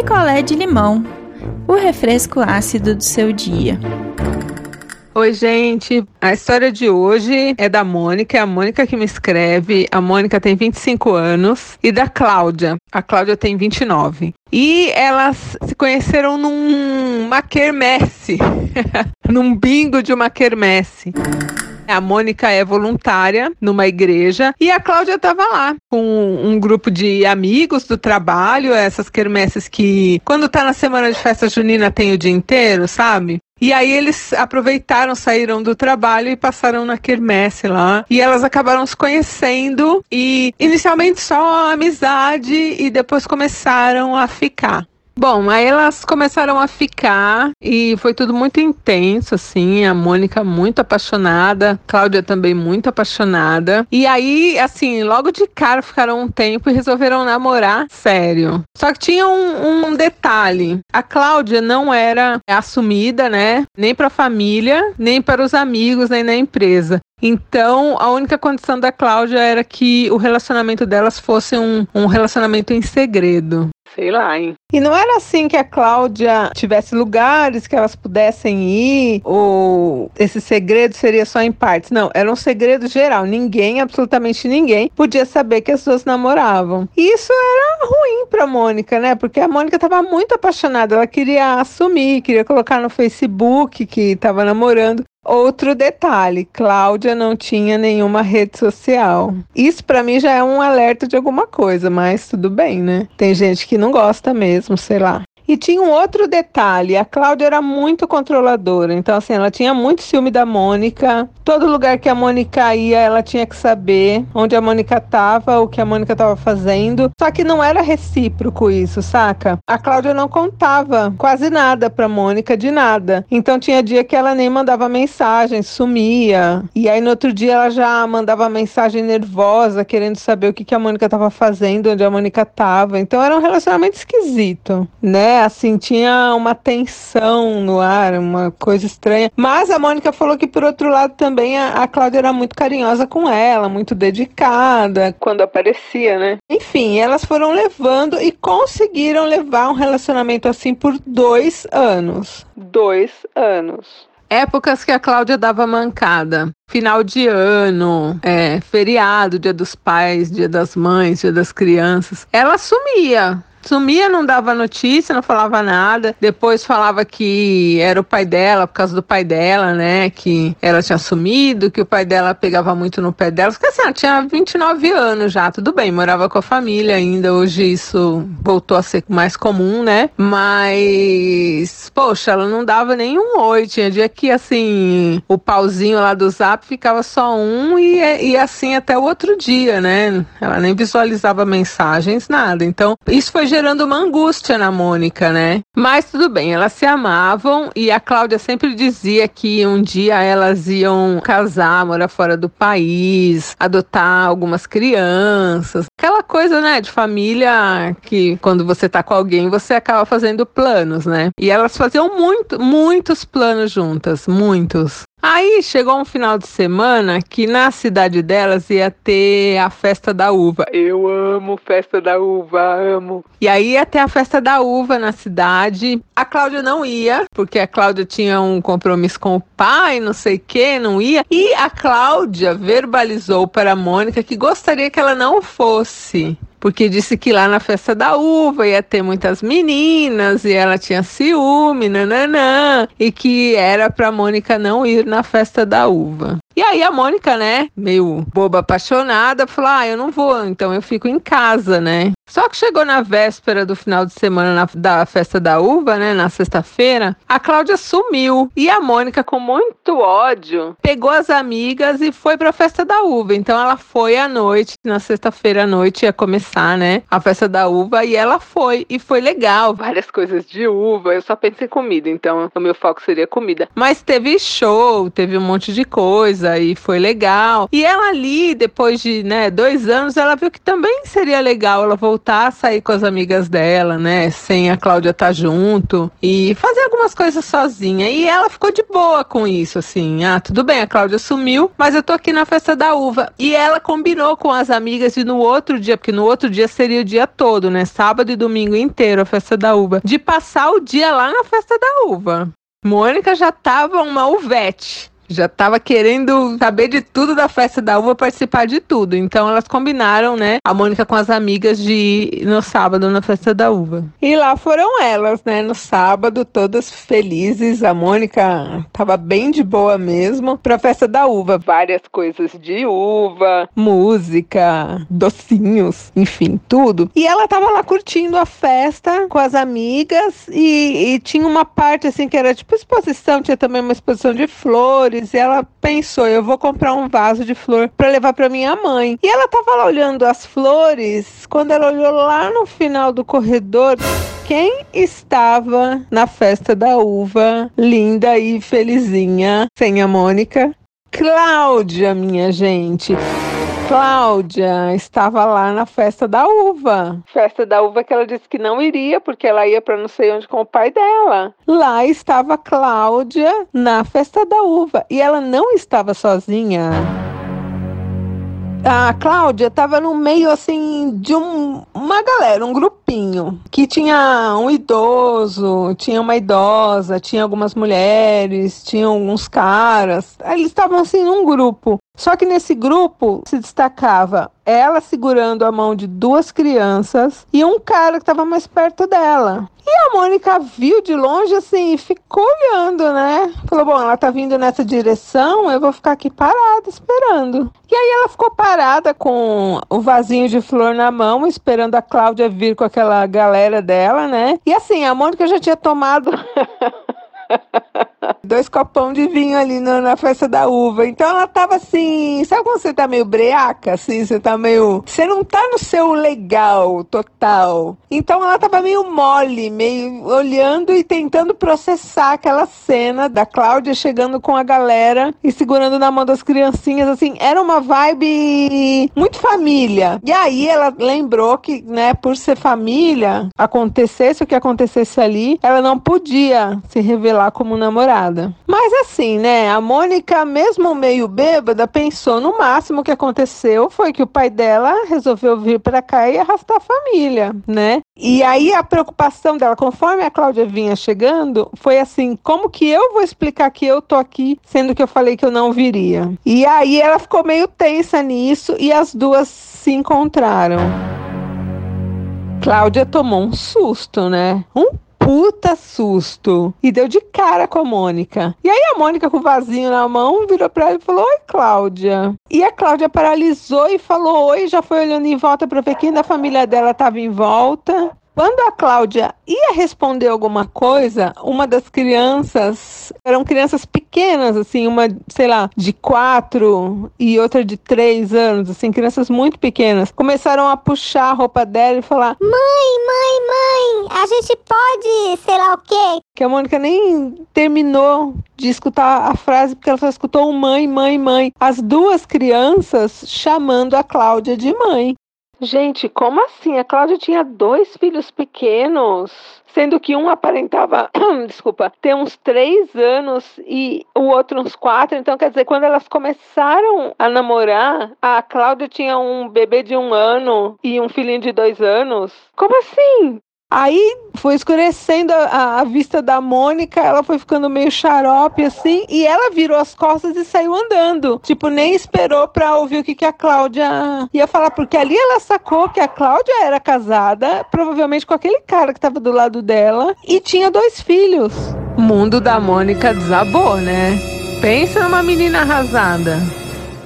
picolé de limão, o refresco ácido do seu dia. Oi, gente. A história de hoje é da Mônica, é a Mônica que me escreve. A Mônica tem 25 anos e da Cláudia. A Cláudia tem 29. E elas se conheceram numa quermesse, num bingo de uma quermesse. A Mônica é voluntária numa igreja e a Cláudia estava lá com um grupo de amigos do trabalho, essas quermesses que quando tá na semana de festa junina tem o dia inteiro, sabe? E aí eles aproveitaram, saíram do trabalho e passaram na quermesse lá. E elas acabaram se conhecendo e inicialmente só amizade e depois começaram a ficar. Bom, aí elas começaram a ficar e foi tudo muito intenso, assim, a Mônica muito apaixonada, Cláudia também muito apaixonada. E aí, assim, logo de cara ficaram um tempo e resolveram namorar sério. Só que tinha um detalhe, a Cláudia não era assumida, né, nem para a família, nem para os amigos, nem na empresa. Então, a única condição da Cláudia era que o relacionamento delas fosse um relacionamento em segredo. Sei lá, hein? E não era assim que a Cláudia tivesse lugares que elas pudessem ir, ou esse segredo seria só em partes. Não, era um segredo geral. Ninguém, absolutamente ninguém, podia saber que as duas namoravam. E isso era ruim pra Mônica, né? Porque a Mônica estava muito apaixonada. Ela queria assumir, queria colocar no Facebook que estava namorando. Outro detalhe, Cláudia não tinha nenhuma rede social. Isso pra mim já é um alerta de alguma coisa, mas tudo bem, né? Tem gente que não gosta mesmo, sei lá. E tinha um outro detalhe, a Cláudia era muito controladora, então assim, ela tinha muito ciúme da Mônica, todo lugar que a Mônica ia, ela tinha que saber onde a Mônica estava, o que a Mônica estava fazendo, só que não era recíproco isso, saca? A Cláudia não contava quase nada pra Mônica, de nada, então tinha dia que ela nem mandava mensagem, sumia, e aí no outro dia ela já mandava mensagem nervosa, querendo saber o que a Mônica estava fazendo, onde a Mônica estava, então era um relacionamento esquisito, né? Assim, tinha uma tensão no ar, uma coisa estranha. Mas a Mônica falou que, por outro lado, também a Cláudia era muito carinhosa com ela, muito dedicada, quando aparecia, né? Enfim, elas foram levando e conseguiram levar um relacionamento assim por 2 anos. 2 anos. Épocas que a Cláudia dava mancada. Final de ano, feriado, Dia dos Pais, Dia das Mães, Dia das Crianças. Ela sumia, não dava notícia, não falava nada. Depois falava que era o pai dela, por causa do pai dela, né? Que ela tinha sumido, que o pai dela pegava muito no pé dela. Porque assim, ela tinha 29 anos já, tudo bem, morava com a família ainda. Hoje isso voltou a ser mais comum, né? Mas, poxa, ela não dava nenhum oi. Tinha dia que, assim, o pauzinho lá do Zap ficava só um e assim até o outro dia, né? Ela nem visualizava mensagens, nada. Então, isso foi gerando uma angústia na Mônica, né? Mas tudo bem, elas se amavam e a Cláudia sempre dizia que um dia elas iam casar, morar fora do país, adotar algumas crianças. Aquela coisa, né, de família que quando você tá com alguém, você acaba fazendo planos, né? E elas faziam muitos planos juntas, muitos. Aí chegou um final de semana que na cidade delas ia ter a festa da uva. Eu amo festa da uva, amo. E aí ia ter a festa da uva na cidade. A Cláudia não ia, porque a Cláudia tinha um compromisso com o pai, não sei o que, não ia. E a Cláudia verbalizou para a Mônica que gostaria que ela não fosse. Porque disse que lá na festa da uva ia ter muitas meninas e ela tinha ciúme, nananã, e que era pra Mônica não ir na festa da uva. E aí a Mônica, né, meio boba, apaixonada, falou, eu não vou, então eu fico em casa, né. Só que chegou na véspera do final de semana da festa da uva, né, na sexta-feira, a Cláudia sumiu. E a Mônica, com muito ódio, pegou as amigas e foi pra festa da uva. Então ela foi à noite, na sexta-feira à noite ia começar, né, a festa da uva, e ela foi. E foi legal, várias coisas de uva, eu só pensei em comida, então o meu foco seria comida. Mas teve show, teve um monte de coisa. coisa e foi legal. E ela ali, depois de, 2 anos, ela viu que também seria legal ela voltar a sair com as amigas dela, né, sem a Cláudia estar junto e fazer algumas coisas sozinha. E ela ficou de boa com isso, assim, tudo bem, a Cláudia sumiu, mas eu tô aqui na festa da uva. E ela combinou com as amigas de no outro dia, porque no outro dia seria o dia todo, né, sábado e domingo inteiro a festa da uva, de passar o dia lá na festa da uva. Mônica já tava uma uvete. Já tava querendo saber de tudo da festa da uva, participar de tudo. Então elas combinaram, né, a Mônica com as amigas de ir no sábado na festa da uva. E lá foram elas, né, no sábado, todas felizes. A Mônica tava bem de boa mesmo pra festa da uva. Várias coisas de uva, música, docinhos, enfim, tudo. E ela tava lá curtindo a festa com as amigas e tinha uma parte assim que era tipo exposição, tinha também uma exposição de flores. E ela pensou, eu vou comprar um vaso de flor para levar para minha mãe. E ela tava lá olhando as flores, quando ela olhou lá no final do corredor, quem estava na festa da uva, linda e felizinha, sem a Mônica? Cláudia, minha gente. Cláudia estava lá na festa da uva. Festa da uva que ela disse que não iria, porque ela ia para não sei onde com o pai dela. Lá estava Cláudia na festa da uva. E ela não estava sozinha. A Cláudia estava no meio, assim, de uma galera, um grupinho, que tinha um idoso, tinha uma idosa, tinha algumas mulheres, tinha alguns caras. Eles estavam, assim, num grupo. Só que nesse grupo se destacava ela segurando a mão de 2 crianças e um cara que estava mais perto dela. E a Mônica viu de longe assim e ficou olhando, né? Falou, bom, ela tá vindo nessa direção, eu vou ficar aqui parada esperando. E aí ela ficou parada com o vasinho de flor na mão, esperando a Cláudia vir com aquela galera dela, né? E assim, a Mônica já tinha tomado 2 copão de vinho ali na festa da uva. Então ela tava assim, sabe quando você tá meio breaca, assim, você não tá no seu legal total. Então ela tava meio mole, meio olhando e tentando processar aquela cena da Cláudia chegando com a galera e segurando na mão das criancinhas, assim, era uma vibe muito família. E aí ela lembrou que, né, por ser família, acontecesse o que acontecesse ali, ela não podia se revelar como namorada. Mas assim, né, a Mônica, mesmo meio bêbada, pensou no máximo que aconteceu foi que o pai dela resolveu vir pra cá e arrastar a família, né? E aí a preocupação dela, conforme a Cláudia vinha chegando, foi assim, como que eu vou explicar que eu tô aqui, sendo que eu falei que eu não viria? E aí ela ficou meio tensa nisso e as duas se encontraram. Cláudia tomou um susto, né? Um puta susto. E deu de cara com a Mônica. E aí a Mônica, com o vasinho na mão, virou pra ela e falou, oi, Cláudia. E a Cláudia paralisou e falou oi, já foi olhando em volta pra ver quem da família dela estava em volta. Quando a Cláudia ia responder alguma coisa, uma das crianças, eram crianças pequenas, assim, uma, sei lá, de 4 e outra de 3 anos, assim, crianças muito pequenas, começaram a puxar a roupa dela e falar, Mãe, a gente pode, sei lá o quê? Que a Mônica nem terminou de escutar a frase, porque ela só escutou um mãe. As 2 crianças chamando a Cláudia de mãe. Gente, como assim? A Cláudia tinha 2 filhos pequenos, sendo que um aparentava, ter uns 3 anos e o outro uns 4. Então, quer dizer, quando elas começaram a namorar, a Cláudia tinha um bebê de 1 ano e um filhinho de 2 anos. Como assim? Aí foi escurecendo a vista da Mônica, ela foi ficando meio xarope assim, e ela virou as costas e saiu andando. Tipo, nem esperou pra ouvir o que a Cláudia ia falar, porque ali ela sacou que a Cláudia era casada, provavelmente com aquele cara que tava do lado dela, e tinha 2 filhos. O mundo da Mônica desabou, né? Pensa numa menina arrasada.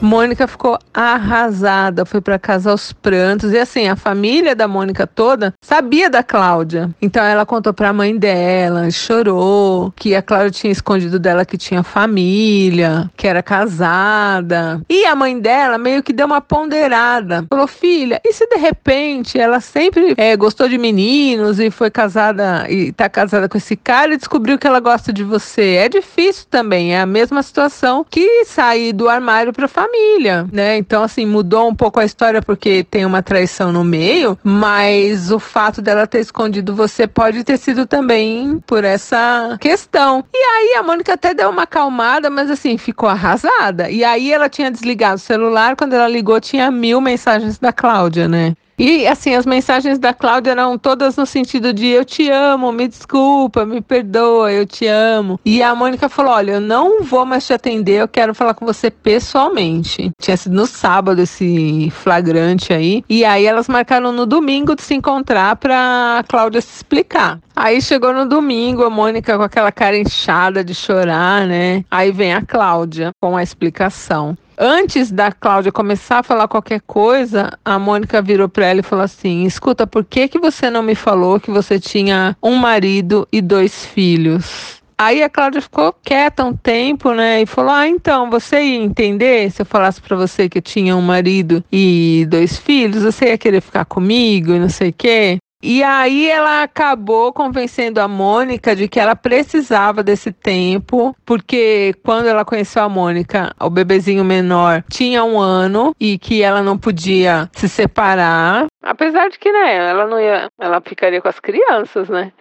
Mônica ficou arrasada, foi pra casa aos prantos. E assim, a família da Mônica toda sabia da Cláudia. Então ela contou pra mãe dela, chorou, que a Cláudia tinha escondido dela que tinha família, que era casada. E a mãe dela meio que deu uma ponderada. Falou, filha, e se de repente ela sempre gostou de meninos e foi casada, e tá casada com esse cara e descobriu que ela gosta de você? É difícil também, é a mesma situação que sair do armário pra família, né? Então, assim, mudou um pouco a história porque tem uma traição no meio, mas o fato dela ter escondido você pode ter sido também por essa questão. E aí a Mônica até deu uma acalmada, mas assim, ficou arrasada. E aí ela tinha desligado o celular, quando ela ligou tinha 1000 mensagens da Cláudia, né? E assim, as mensagens da Cláudia eram todas no sentido de eu te amo, me desculpa, me perdoa, eu te amo. E a Mônica falou, olha, eu não vou mais te atender, eu quero falar com você pessoalmente. Tinha sido no sábado esse flagrante aí. E aí elas marcaram no domingo de se encontrar pra Cláudia se explicar. Aí chegou no domingo, a Mônica com aquela cara inchada de chorar, né? Aí vem a Cláudia com a explicação. Antes da Cláudia começar a falar qualquer coisa, a Mônica virou pra ela e falou assim, escuta, por que você não me falou que você tinha um marido e 2 filhos? Aí a Cláudia ficou quieta um tempo, né, e falou, então, você ia entender se eu falasse pra você que eu tinha um marido e 2 filhos? Você ia querer ficar comigo e não sei o quê? E aí ela acabou convencendo a Mônica de que ela precisava desse tempo, porque quando ela conheceu a Mônica, o bebezinho menor tinha 1 ano e que ela não podia se separar. Apesar de que, né, ela ficaria com as crianças, né?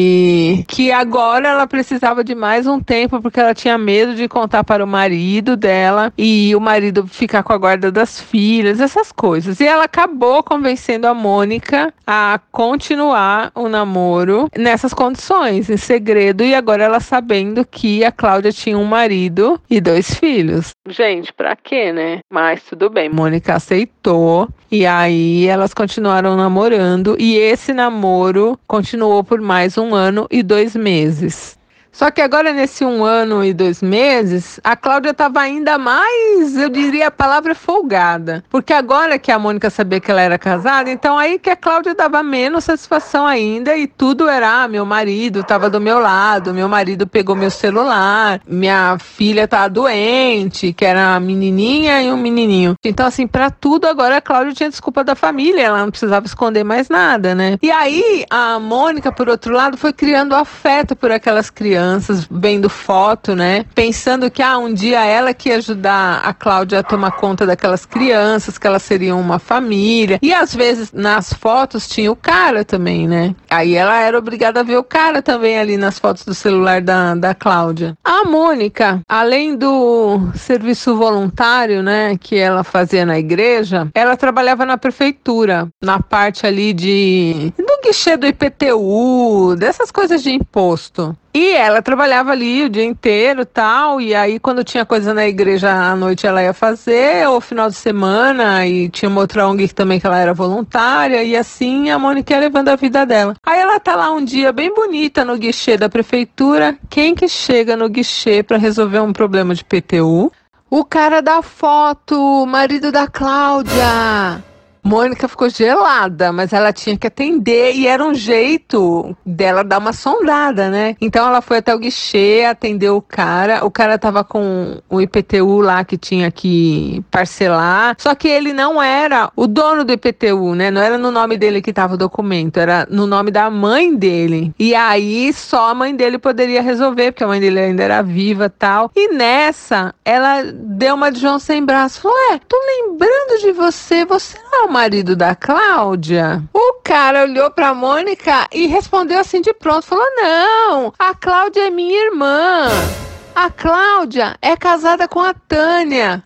E que agora ela precisava de mais um tempo porque ela tinha medo de contar para o marido dela e o marido ficar com a guarda das filhas, essas coisas. E ela acabou convencendo a Mônica a continuar o namoro nessas condições, em segredo, e agora ela sabendo que a Cláudia tinha um marido e 2 filhos. Gente, pra quê, né? Mas tudo bem, Mônica aceitou. E aí elas continuaram namorando e esse namoro continuou por mais 1 ano e 2 meses. Só que agora nesse 1 ano e 2 meses, a Cláudia estava ainda mais, eu diria a palavra folgada. Porque agora que a Mônica sabia que ela era casada, então aí que a Cláudia dava menos satisfação ainda e tudo era, meu marido estava do meu lado, meu marido pegou meu celular, minha filha tá doente, que era uma menininha e um menininho. Então assim, pra tudo agora a Cláudia tinha desculpa da família, ela não precisava esconder mais nada, né? E aí a Mônica, por outro lado, foi criando afeto por aquelas crianças, vendo foto, né? Pensando que um dia ela que ia ajudar a Cláudia a tomar conta daquelas crianças, que elas seriam uma família. E às vezes nas fotos tinha o cara também, né? Aí ela era obrigada a ver o cara também ali nas fotos do celular da Cláudia. A Mônica, além do serviço voluntário, né, que ela fazia na igreja, ela trabalhava na prefeitura, na parte ali do guichê do IPTU, dessas coisas de imposto. E ela trabalhava ali o dia inteiro e tal, e aí quando tinha coisa na igreja à noite ela ia fazer, ou final de semana, e tinha uma outra ONG também que ela era voluntária, e assim a Mônica ia levando a vida dela. Aí ela tá lá um dia bem bonita no guichê da prefeitura. Quem que chega no guichê pra resolver um problema de IPTU? O cara da foto, o marido da Cláudia. Mônica ficou gelada, mas ela tinha que atender e era um jeito dela dar uma sondada, né? Então ela foi até o guichê, atendeu o cara tava com o IPTU lá que tinha que parcelar, só que ele não era o dono do IPTU, né? Não era no nome dele que tava o documento, era no nome da mãe dele. E aí só a mãe dele poderia resolver, porque a mãe dele ainda era viva e tal. E nessa, ela deu uma de João sem braço, falou, tô lembrando de você não é o marido da Cláudia? O cara olhou pra Mônica e respondeu assim de pronto, falou, não, a Cláudia é minha irmã. A Cláudia é casada com a Tânia.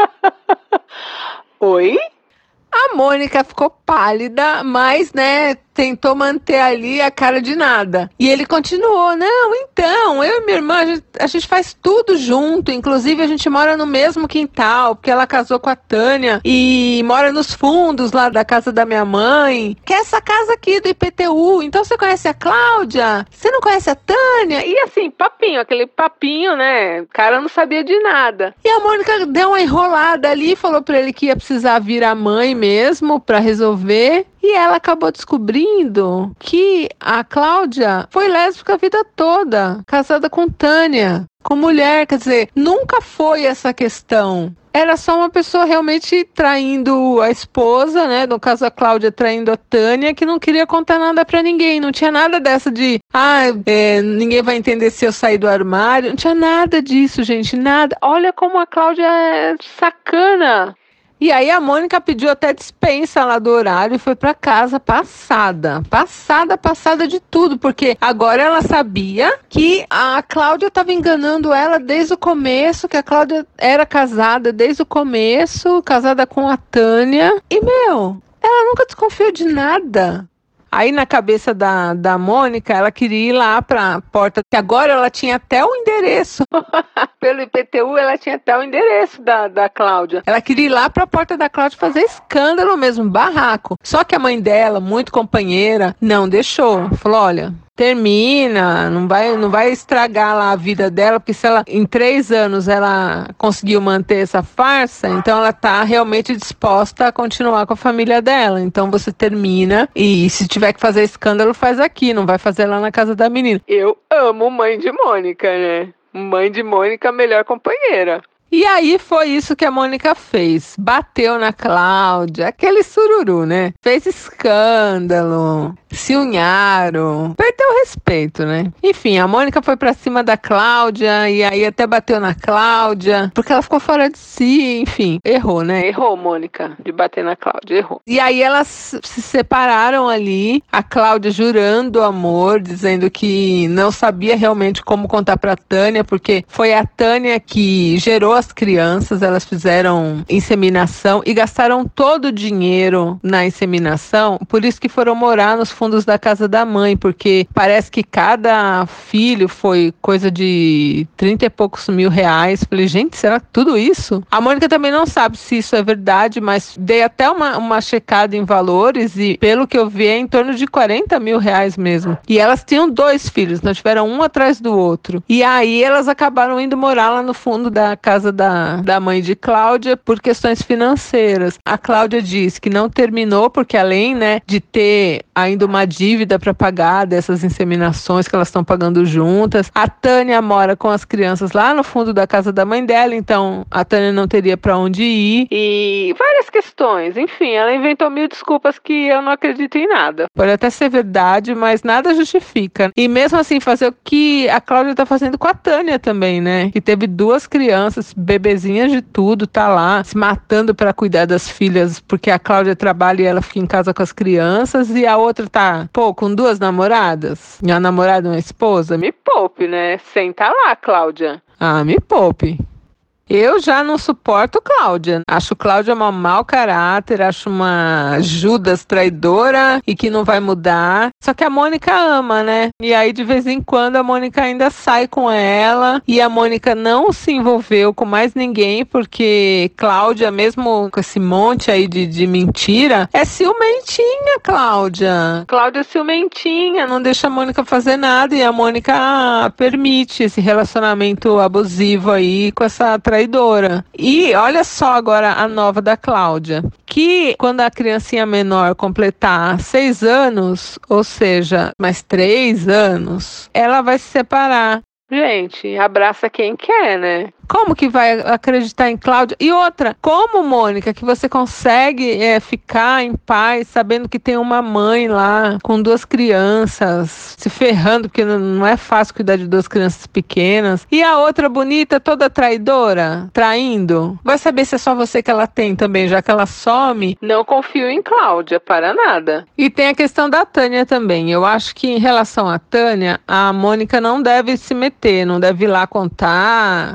Oi? A Mônica ficou pálida, mas, né, tentou manter ali a cara de nada. E ele continuou, não, então, eu e minha irmã, a gente faz tudo junto, inclusive a gente mora no mesmo quintal, porque ela casou com a Tânia e mora nos fundos lá da casa da minha mãe, que é essa casa aqui do IPTU, então você conhece a Cláudia? Você não conhece a Tânia? E assim, papinho, aquele papinho, né? O cara não sabia de nada. E a Mônica deu uma enrolada ali, falou pra ele que ia precisar vir a mãe mesmo pra resolver. E ela acabou descobrindo que a Cláudia foi lésbica a vida toda, casada com Tânia, com mulher, quer dizer, nunca foi essa questão. Era só uma pessoa realmente traindo a esposa, né? No caso a Cláudia traindo a Tânia, que não queria contar nada pra ninguém. Não tinha nada dessa de, ninguém vai entender se eu sair do armário. Não tinha nada disso, gente, nada. Olha como a Cláudia é sacana. E aí a Mônica pediu até dispensa lá do horário e foi pra casa passada de tudo, porque agora ela sabia que a Cláudia estava enganando ela desde o começo, que a Cláudia era casada desde o começo, casada com a Tânia, e ela nunca desconfiou de nada. Aí na cabeça da Mônica, ela queria ir lá pra porta, que agora ela tinha até o endereço. Pelo IPTU, ela tinha até o endereço da Cláudia. Ela queria ir lá pra porta da Cláudia fazer escândalo mesmo, barraco. Só que a mãe dela, muito companheira, não deixou. Falou, olha, termina, não vai estragar lá a vida dela, porque se ela, em 3 anos, ela conseguiu manter essa farsa, então ela tá realmente disposta a continuar com a família dela. Então você termina e se tiver que fazer escândalo, faz aqui, não vai fazer lá na casa da menina. Eu amo mãe de Mônica, né? Mãe de Mônica, melhor companheira. E aí foi isso que a Mônica fez. Bateu na Cláudia, aquele sururu, né? Fez escândalo, se unharam, perdeu o respeito, né? Enfim, a Mônica foi pra cima da Cláudia e aí até bateu na Cláudia, porque ela ficou fora de si, enfim. Errou, né? Errou, Mônica, de bater na Cláudia, errou. E aí elas se separaram ali, a Cláudia jurando amor, dizendo que não sabia realmente como contar pra Tânia, porque foi a Tânia que gerou as crianças, elas fizeram inseminação e gastaram todo o dinheiro na inseminação, por isso que foram morar nos fundos da casa da mãe, porque parece que cada filho foi coisa de 30 e poucos mil reais. Falei, gente, será tudo isso? A Mônica também não sabe se isso é verdade, mas dei até uma checada em valores e pelo que eu vi é em torno de 40 mil reais mesmo. E elas tinham 2 filhos, não tiveram um atrás do outro. E aí elas acabaram indo morar lá no fundo da casa da mãe de Cláudia por questões financeiras. A Cláudia diz que não terminou porque além, né, de ter ainda uma dívida para pagar dessas inseminações que elas estão pagando juntas, a Tânia mora com as crianças lá no fundo da casa da mãe dela, então a Tânia não teria para onde ir e várias questões. Enfim, ela inventou 1000 desculpas que eu não acredito em nada. Pode até ser verdade, mas nada justifica. E mesmo assim fazer o que a Cláudia tá fazendo com a Tânia também, né? Que teve 2 crianças, bebezinhas de tudo, tá lá se matando para cuidar das filhas, porque a Cláudia trabalha e ela fica em casa com as crianças, e a outra tá, com 2 namoradas, uma namorada e uma esposa. Me poupe, né? Senta lá, Cláudia. Ah, me poupe. Eu já não suporto Cláudia. Acho Cláudia um mau caráter, acho uma Judas traidora e que não vai mudar. Só que a Mônica ama, né? E aí de vez em quando a Mônica ainda sai com ela e a Mônica não se envolveu com mais ninguém porque Cláudia, mesmo com esse monte aí de mentira, é ciumentinha, Cláudia. Cláudia é ciumentinha, não deixa a Mônica fazer nada e a Mônica permite esse relacionamento abusivo aí com essa traidora. E olha só agora a nova da Cláudia, que quando a criancinha menor completar 6 anos, ou seja, mais 3 anos, ela vai se separar. Gente, abraça quem quer, né? Como que vai acreditar em Cláudia? E outra, como, Mônica, que você consegue ficar em paz sabendo que tem uma mãe lá com 2 crianças se ferrando, porque não é fácil cuidar de 2 crianças pequenas. E a outra bonita, toda traidora, traindo. Vai saber se é só você que ela tem também, já que ela some. Não confio em Cláudia, para nada. E tem a questão da Tânia também. Eu acho que em relação à Tânia, a Mônica não deve se meter, não deve ir lá contar, não deve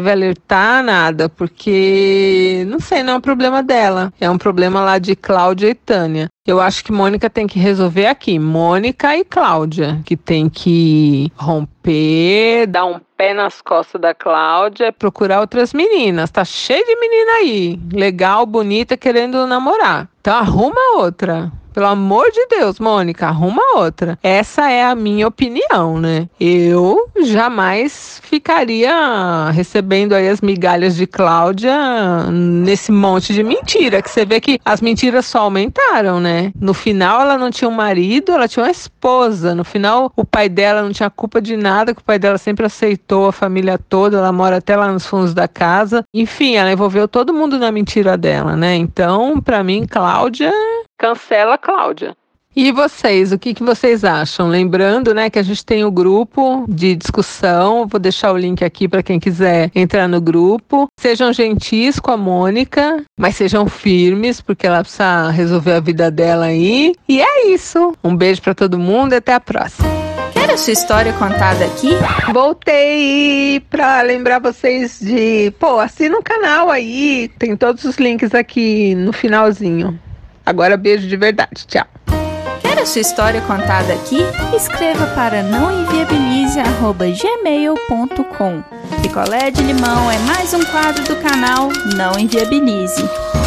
deve alertar nada, porque, não sei, não é um problema dela. É um problema lá de Cláudia e Tânia. Eu acho que Mônica tem que resolver aqui. Mônica e Cláudia, que tem que romper, dar um pé nas costas da Cláudia, procurar outras meninas. Tá cheio de menina aí, legal, bonita, querendo namorar. Então arruma outra. Pelo amor de Deus, Mônica, arruma outra. Essa é a minha opinião, né? Eu jamais ficaria recebendo aí as migalhas de Cláudia nesse monte de mentira, que você vê que as mentiras só aumentaram, né? No final ela não tinha um marido, ela tinha uma esposa. No final o pai dela não tinha culpa de nada, que o pai dela sempre aceitou a família toda, ela mora até lá nos fundos da casa. Enfim, ela envolveu todo mundo na mentira dela, né? Então, pra mim, Cláudia... Cancela Cláudia. E vocês, o que vocês acham? Lembrando, né, que a gente tem o grupo de discussão, vou deixar o link aqui para quem quiser entrar no grupo. Sejam gentis com a Mônica, mas sejam firmes, porque ela precisa resolver a vida dela aí. E é isso. Um beijo para todo mundo e até a próxima. Quer a sua história contada aqui? Voltei para lembrar vocês de, assina o canal aí, tem todos os links aqui no finalzinho. Agora beijo de verdade, tchau. Quer a sua história contada aqui? Escreva para nãoenviabilize@gmail.com. Picolé de limão é mais um quadro do canal Não Enviabilize.